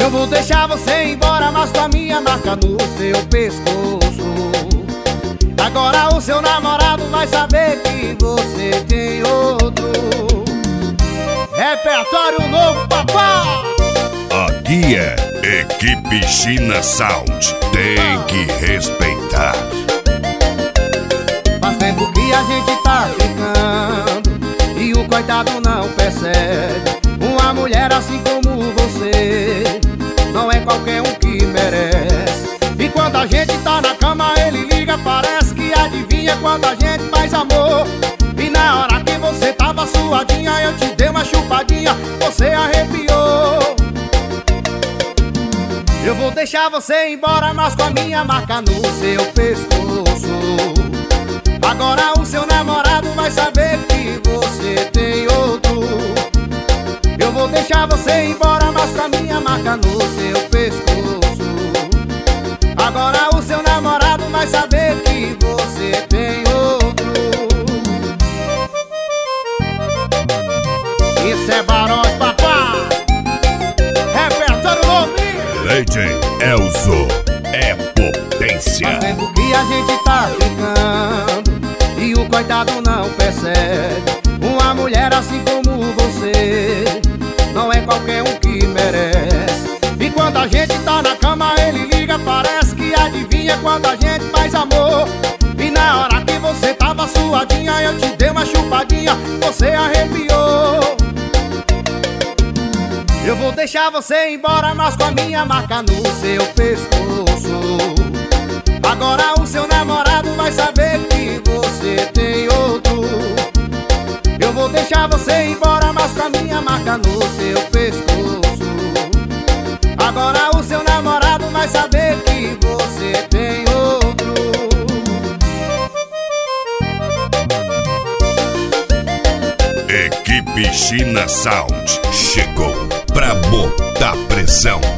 Eu vou deixar você ir embora, mas com a minha marca no seu pescoço. Agora o seu namorado vai saber que você tem outro. Repertório novo, papai! Aqui é Equipe China Sound. Tem que respeitar. Faz tempo que a gente tá ficando e o coitado não percebe. Uma mulher assim como você não é qualquer um que merece. E quando a gente tá na cama ele liga, parece que adivinha quando a gente faz amor. E na hora que você tava suadinha eu te dei uma chupadinha, você arrepiou. Eu vou deixar você ir embora, mas com a minha marca no seu pescoço. Agora o seu namorado vai saber que você tem outro. Eu vou deixar você ir embora, mas com a minha marca no seu pescoço. Agora o seu namorado vai saber que você tem outro. Isso é Barões, papá! Repertório novinho! Legend Elzo é potência. Faz tempo que a gente tá ficando e o coitado não percebe. Uma mulher assim como você não é qualquer um que merece. E quando a gente tá na cama ele liga, parece que adivinha quando a gente faz amor. E na hora que você tava suadinha eu te dei uma chupadinha, você arrepiou. Eu vou deixar você ir embora, mas com a minha marca no seu pescoço. Agora o seu namorado vai saber que você tem outro. Eu vou deixar você ir embora, mas com a minha marca no seu pescoço. Agora o seu namorado vai saber que você tem outro. Equipe China Sound chegou pra botar pressão.